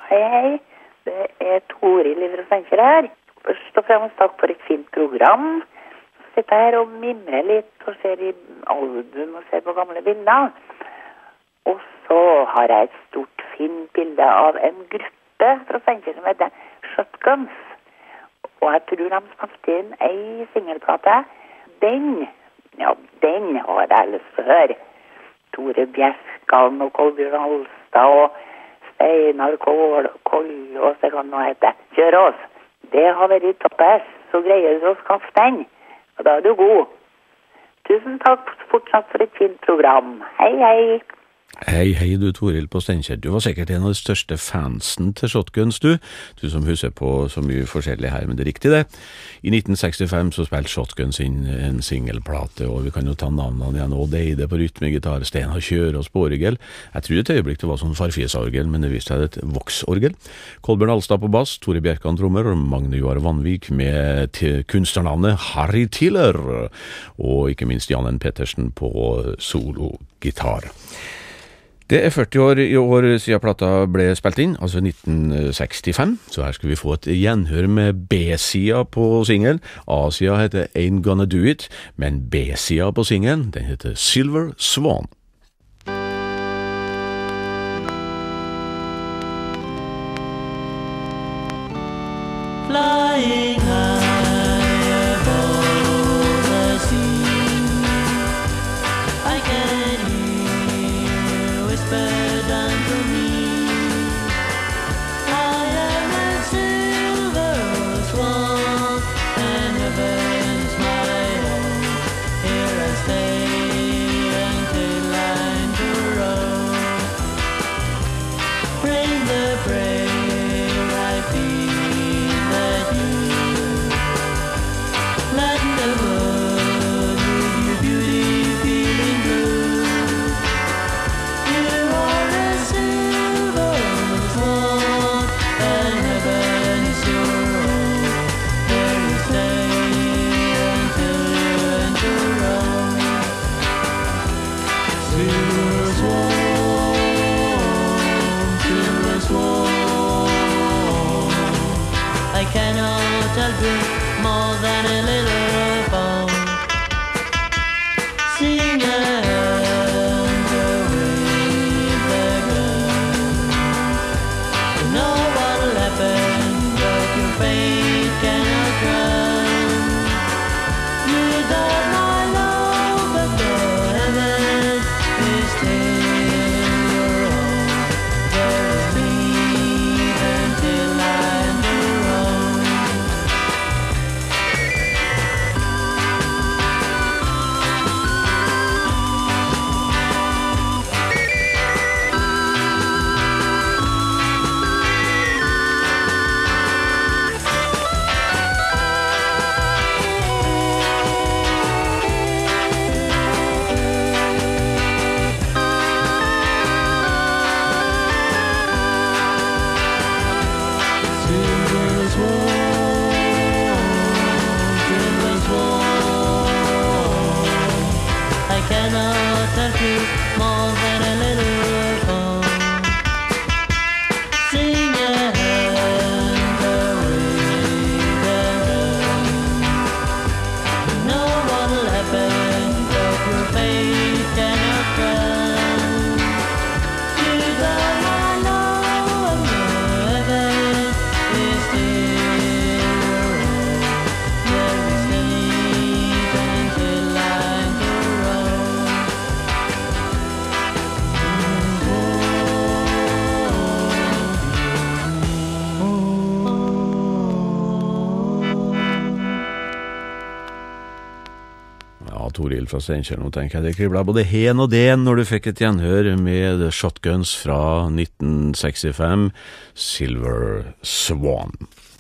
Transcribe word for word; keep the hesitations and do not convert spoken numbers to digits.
Hei, hei. Det er Toril fra Steinkjer her. Først og fremst takk for et fint program. Sitter her og mimrer litt og ser i album og ser på gamle bilder. Og så har jeg et stort, fint bilde av en gruppe fra Steinkjer som heter Shotguns. Og jeg tror de spilte inn ei singelplate. Den, ja, den har jeg lyst til å høre. Tore Bjerkan og Kolbjørn Alstad og Steinar Kål, Koll og så kan noe hete. Kjør oss. Det har vært toppers, så greier du å skaffe den. Og da er du god. Tusen takk fortsatt for et fint program. Hei, hei. Hei, hei du Toril på Steinkjer. Du var sikkert en av de største fansen til Shotguns, du. Du som husker på så mye forskjellig her, men det er riktig det. I nitten sekstifem så spilte Shotguns inn en singelplate, og vi kan jo ta navnene igjen. Odd Eide på rytmegitar, Steinar Kjørås på orgel. Jeg tror et øyeblikk det var sånn farfjesorgel, men det viste seg et voksorgel. Kolbjørn Alstad på bass, Tore Bjerkan trommer, og Magne Joar Vanvik med kunstnernavnet Harry Tiller, og ikke minst Jan N. Pettersen på sologitar. Det er førti år i år siden plata ble spilt inn, altså nitten sekstifem, så her skal vi få et gjenhør med B-sida på singel. A-sida heter Ain't Gonna Do It, men B-sida på singelen, den heter Silver Swan. Flying high above the sea, I can hear whispered unto me, I am a silver swan, and heaven's my own. Here I stay until I'm to roam. Bring the prayer I feel that you let the world with your beauty feeling blue. You are a silver swan, and heaven is your own. There you stay until you enter Rome. Silver swan, silver swan, I cannot help you more than a little bone. Sing and with the gun. You know what'll happen, but your fate cannot run. You got my love, but the heaven is still your own. There is me until I'm your own. Silver swan, silver swan, I cannot help you more than a little bone. Sing and with the gun. You know what'll happen, but your fate cannot run. You got my love, and the heaven is still your own. There we stay until I'm your own. Ja, Toril fra Steinkjer, nå tenker jeg det kriblet både hen og den når du fikk et gjenhør med The Shotguns fra nitten sekstifem, Silver Swan.